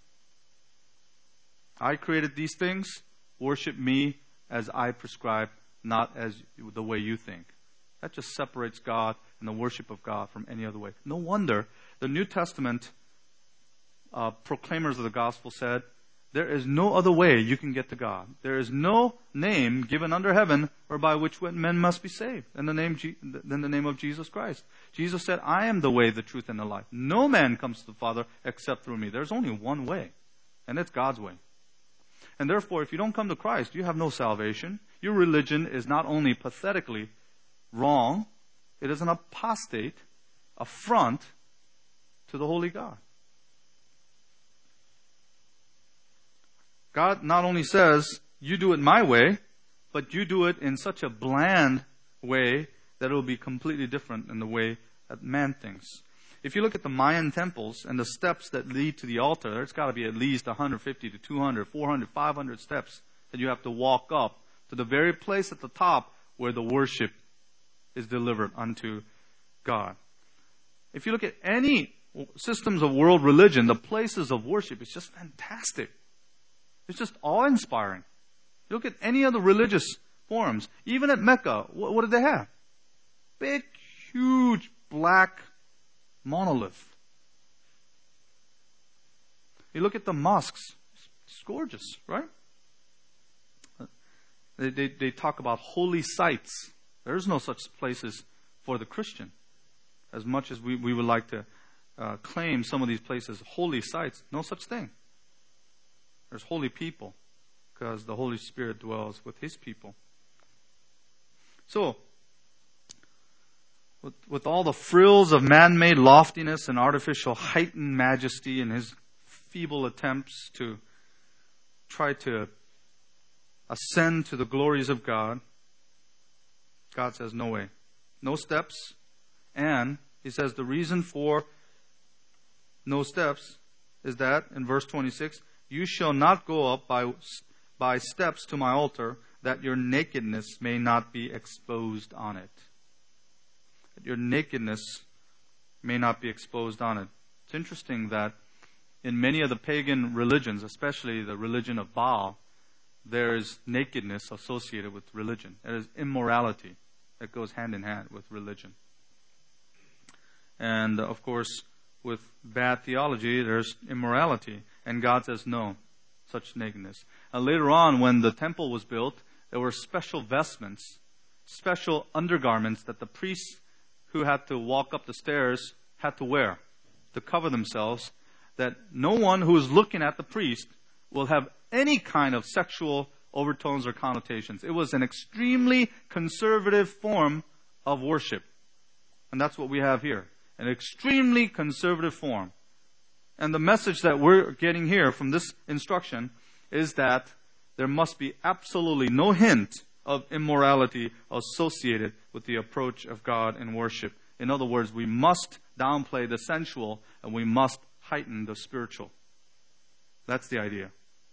I created these things. Worship me as I prescribe, not as the way you think. That just separates God and the worship of God from any other way. No wonder the New Testament uh, proclaimers of the gospel said, there is no other way you can get to God. There is no name given under heaven whereby which men must be saved than the name, than the name of Jesus Christ. Jesus said, I am the way, the truth, and the life. No man comes to the Father except through me. There's only one way, and it's God's way. And therefore, if you don't come to Christ, you have no salvation. Your religion is not only pathetically wrong, it is an apostate affront to the holy God. God not only says, you do it my way, but you do it in such a bland way that it will be completely different than the way that man thinks. If you look at the Mayan temples and the steps that lead to the altar, there's got to be at least one hundred fifty to two hundred, four hundred, five hundred steps that you have to walk up to the very place at the top where the worship is delivered unto God. If you look at any systems of world religion, the places of worship is just fantastic. It's just awe-inspiring. You look at any other religious forums, even at Mecca, what, what did they have? Big, huge, black monolith. You look at the mosques, it's gorgeous, right? They, they, they talk about holy sites. There's no such places for the Christian. As much as we, we would like to uh, claim some of these places holy sites, no such thing. There's holy people because the Holy Spirit dwells with His people. So, with, with all the frills of man-made loftiness and artificial heightened majesty and his feeble attempts to try to ascend to the glories of God, God says, no way. No steps. And He says the reason for no steps is that, in verse twenty-six, you shall not go up by, by steps to my altar, that your nakedness may not be exposed on it. That your nakedness may not be exposed on it. It's interesting that in many of the pagan religions, especially the religion of Baal, there is nakedness associated with religion. There is immorality that goes hand in hand with religion. And of course, with bad theology, there's immorality. And God says, no, such nakedness. And later on, when the temple was built, there were special vestments, special undergarments that the priests who had to walk up the stairs had to wear to cover themselves, that no one who is looking at the priest will have any kind of sexual overtones or connotations. It was an extremely conservative form of worship. And that's what we have here. An extremely conservative form. And the message that we're getting here from this instruction is that there must be absolutely no hint of immorality associated with the approach of God in worship. In other words, we must downplay the sensual and we must heighten the spiritual. That's the idea.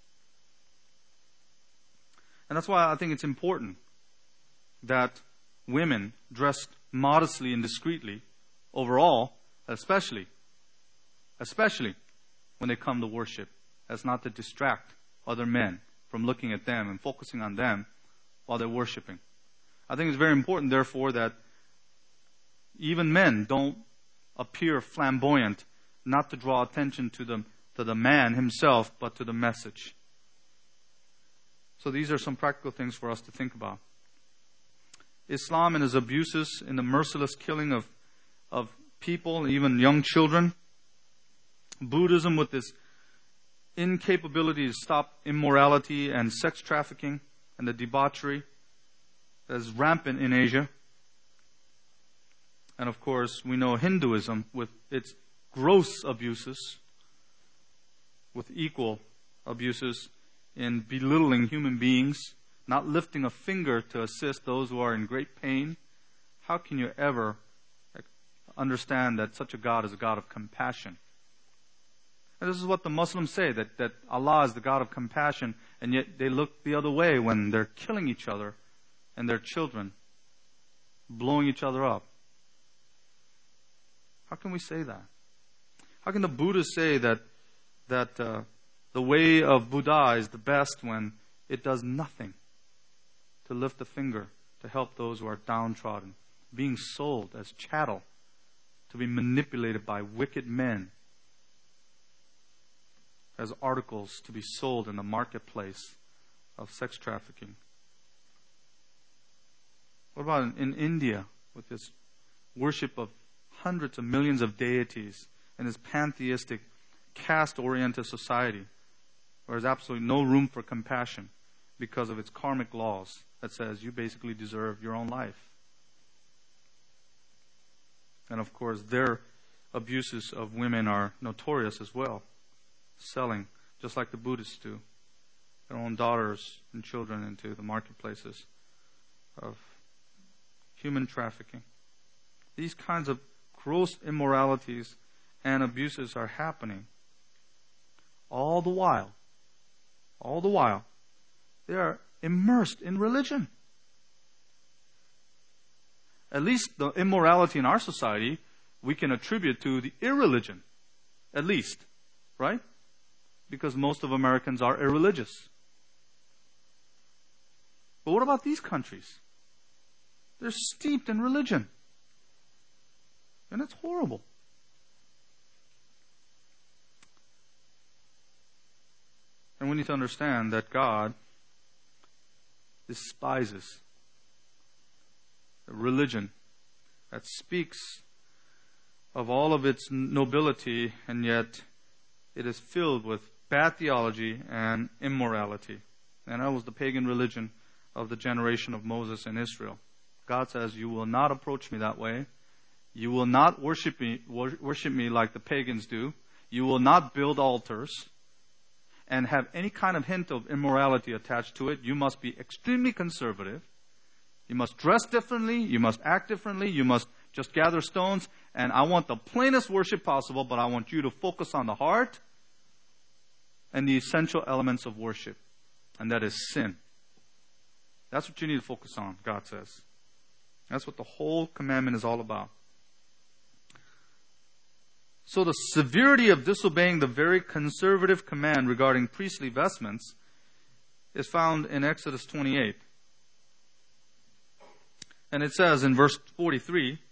And that's why I think it's important that women dressed modestly and discreetly, overall, especially, especially when they come to worship, as not to distract other men from looking at them and focusing on them while they're worshiping. I think it's very important, therefore, that even men don't appear flamboyant, not to draw attention to the, to the man himself, but to the message. So these are some practical things for us to think about. Islam and its abuses in the merciless killing of, of people, even young children. Buddhism with its incapability to stop immorality and sex trafficking and the debauchery that is rampant in Asia. And of course, we know Hinduism with its gross abuses, with equal abuses in belittling human beings, not lifting a finger to assist those who are in great pain. How can you ever understand that such a God is a God of compassion? And this is what the Muslims say, that, that Allah is the God of compassion, and yet they look the other way when they're killing each other and their children, blowing each other up. How can we say that? How can the Buddhists say that that uh, the way of Buddha is the best when it does nothing to lift a finger to help those who are downtrodden, being sold as chattel to be manipulated by wicked men as articles to be sold in the marketplace of sex trafficking? What about in, in India with this worship of hundreds of millions of deities and this pantheistic, caste-oriented society where there's absolutely no room for compassion because of its karmic laws that says you basically deserve your own life? And of course, their abuses of women are notorious as well. Selling, just like the Buddhists do, their own daughters and children into the marketplaces of human trafficking. These kinds of gross immoralities and abuses are happening. All the while, all the while, they are immersed in religion. At least the immorality in our society we can attribute to the irreligion. At least. Right? Because most of Americans are irreligious. But what about these countries? They're steeped in religion. And it's horrible. And we need to understand that God despises a religion that speaks of all of its nobility, and yet it is filled with bad theology and immorality. And that was the pagan religion of the generation of Moses in Israel. God says, you will not approach me that way. You will not worship me, worship me like the pagans do. You will not build altars and have any kind of hint of immorality attached to it. You must be extremely conservative. You must dress differently. You must act differently. You must just gather stones. And I want the plainest worship possible, but I want you to focus on the heart and the essential elements of worship. And that is sin. That's what you need to focus on, God says. That's what the whole commandment is all about. So the severity of disobeying the very conservative command regarding priestly vestments is found in Exodus twenty-eight. And it says in verse forty-three, it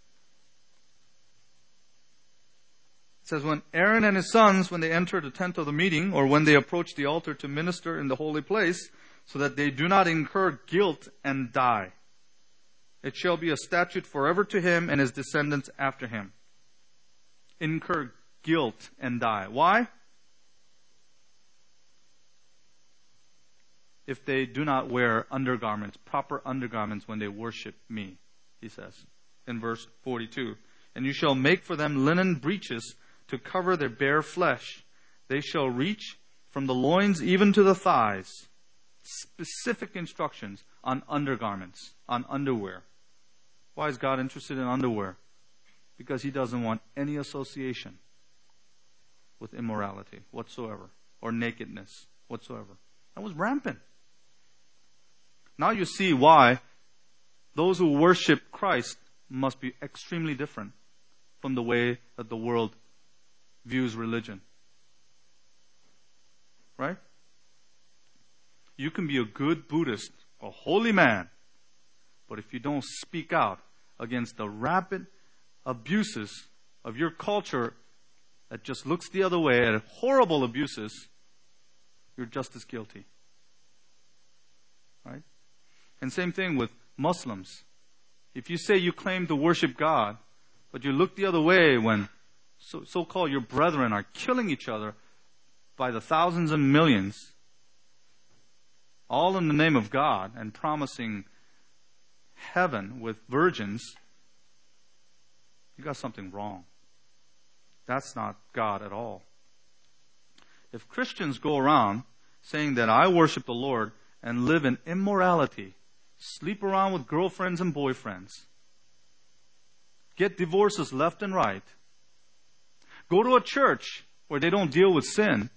says, when Aaron and his sons, when they enter the tent of the meeting, or when they approach the altar to minister in the holy place, so that they do not incur guilt and die, it shall be a statute forever to him and his descendants after him. Incur guilt and die. Why? If they do not wear undergarments, proper undergarments when they worship me, he says in verse forty-two. And you shall make for them linen breeches to cover their bare flesh. They shall reach from the loins even to the thighs. Specific instructions on undergarments, on underwear. Why is God interested in underwear? Because he doesn't want any association with immorality whatsoever, or nakedness whatsoever. That was rampant. Now you see why those who worship Christ must be extremely different from the way that the world views religion. Right? You can be a good Buddhist, a holy man, but if you don't speak out against the rapid abuses of your culture that just looks the other way at horrible abuses, you're just as guilty. Right? And same thing with Muslims. If you say you claim to worship God, but you look the other way when so, so-called your brethren are killing each other by the thousands and millions, all in the name of God and promising heaven with virgins, you got something wrong. That's not God at all. If Christians go around saying that I worship the Lord and live in immorality, sleep around with girlfriends and boyfriends, get divorces left and right, go to a church where they don't deal with sin,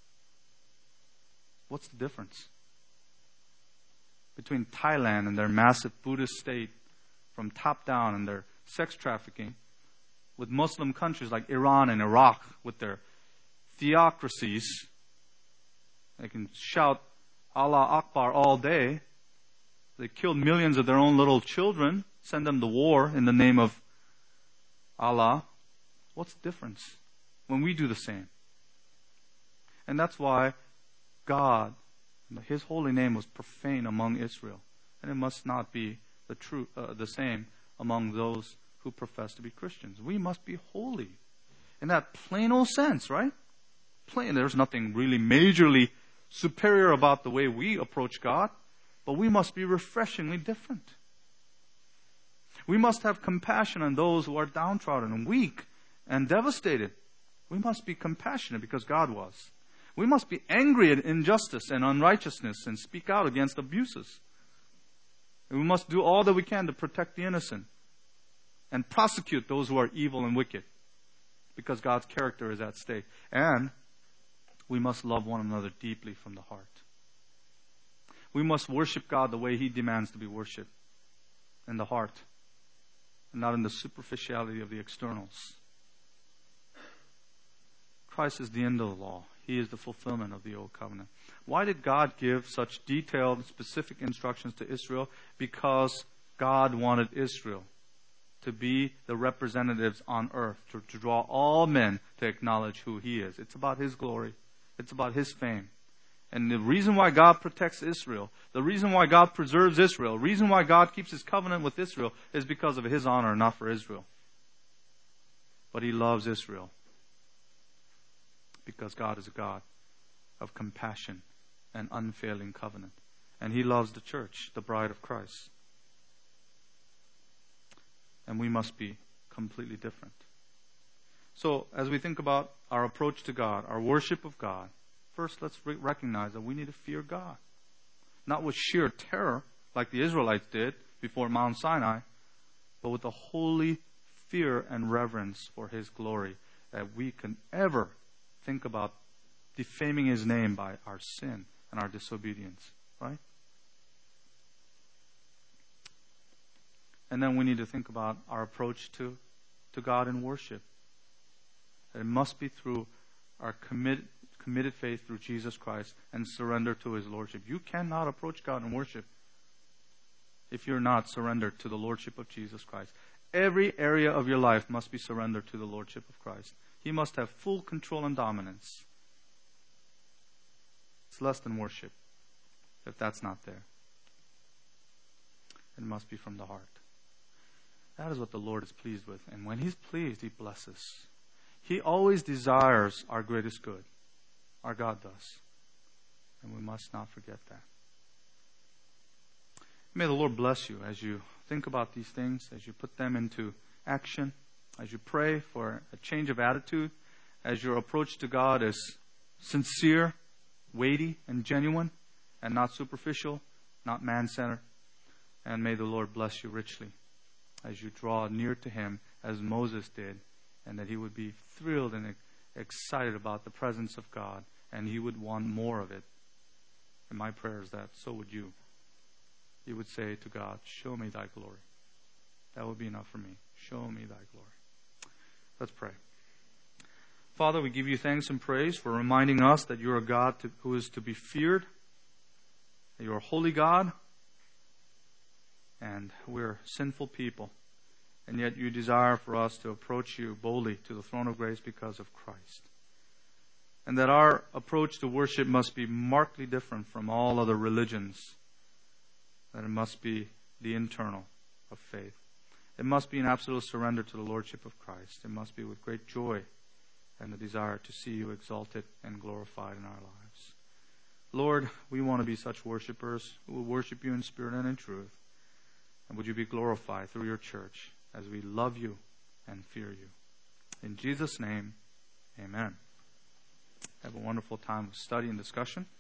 what's the difference between Thailand and their massive Buddhist state from top down and their sex trafficking with Muslim countries like Iran and Iraq with their theocracies? They can shout Allah Akbar all day. They killed millions of their own little children, send them to war in the name of Allah. What's the difference when we do the same? And that's why God, His holy name was profane among Israel. And it must not be the true, uh, the same among those who profess to be Christians. We must be holy in that plain old sense, right? Plain. There's nothing really majorly superior about the way we approach God, but we must be refreshingly different. We must have compassion on those who are downtrodden and weak and devastated. We must be compassionate because God was. We must be angry at injustice and unrighteousness and speak out against abuses. And we must do all that we can to protect the innocent and prosecute those who are evil and wicked because God's character is at stake. And we must love one another deeply from the heart. We must worship God the way He demands to be worshipped, in the heart, and not in the superficiality of the externals. Christ is the end of the law. He is the fulfillment of the old covenant. Why did God give such detailed, specific instructions to Israel? Because God wanted Israel to be the representatives on earth, to, to draw all men to acknowledge who He is. It's about His glory. It's about His fame. And the reason why God protects Israel, the reason why God preserves Israel, the reason why God keeps His covenant with Israel is because of His honor, not for Israel. But He loves Israel because God is a God of compassion and unfailing covenant. And He loves the church, the bride of Christ. And we must be completely different. So, as we think about our approach to God, our worship of God, first let's re- recognize that we need to fear God. Not with sheer terror, like the Israelites did before Mount Sinai, but with a holy fear and reverence for His glory, that we can ever think about defaming His name by our sin and our disobedience, right? And then we need to think about our approach to, to God in worship. It must be through our commit, committed faith through Jesus Christ and surrender to His Lordship. You cannot approach God in worship if you're not surrendered to the Lordship of Jesus Christ. Every area of your life must be surrendered to the Lordship of Christ. He must have full control and dominance. It's less than worship if that's not there. It must be from the heart. That is what the Lord is pleased with. And when He's pleased, He blesses. He always desires our greatest good. Our God does. And we must not forget that. May the Lord bless you as you think about these things, as you put them into action, as you pray for a change of attitude, as your approach to God is sincere, weighty, and genuine, and not superficial, not man-centered. And may the Lord bless you richly as you draw near to Him as Moses did, and that he would be thrilled and excited about the presence of God, and he would want more of it. And my prayer is that so would you. You would say to God, show me thy glory. That would be enough for me. Show me thy glory. Let's pray. Father, we give you thanks and praise for reminding us that you're a God to, who is to be feared, that you're a holy God, and we're sinful people. And yet you desire for us to approach you boldly to the throne of grace because of Christ. And that our approach to worship must be markedly different from all other religions. That it must be the internal of faith. It must be an absolute surrender to the Lordship of Christ. It must be with great joy and the desire to see you exalted and glorified in our lives. Lord, we want to be such worshipers who will worship you in spirit and in truth. And would you be glorified through your church as we love you and fear you. In Jesus' name, amen. Have a wonderful time of study and discussion.